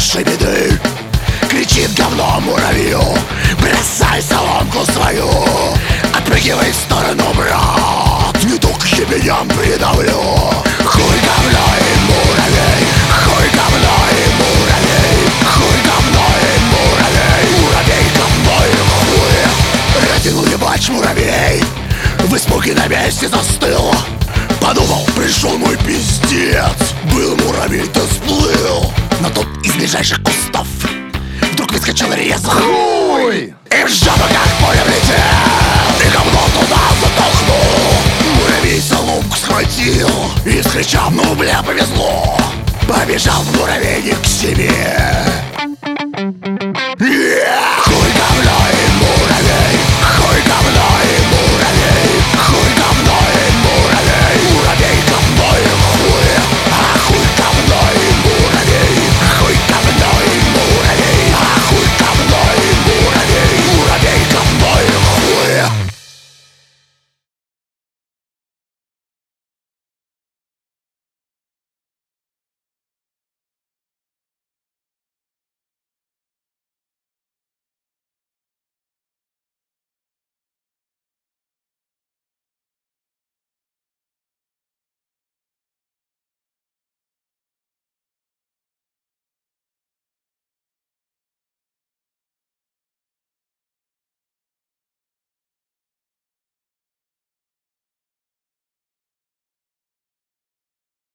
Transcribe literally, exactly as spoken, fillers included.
нашей беды. Кричит говно муравью: бросай соломку свою, отпрыгивай в сторону, брат, не то к ебеням придавлю. Хуй говно и муравей, хуй говно и муравей, хуй говно и муравей, муравей говно и хуй. Растянул ебач муравей, в испуге на месте застыл. Подумал, пришел мой пиздец, был муравей-то сплыл. Но тут из ближайших кустов вдруг выскочил резко хуй, и в жопу как поле влетел, и говно туда затолкнул. Муравей соломку схватил и скричал: ну бля, повезло. Побежал в муравейник к себе,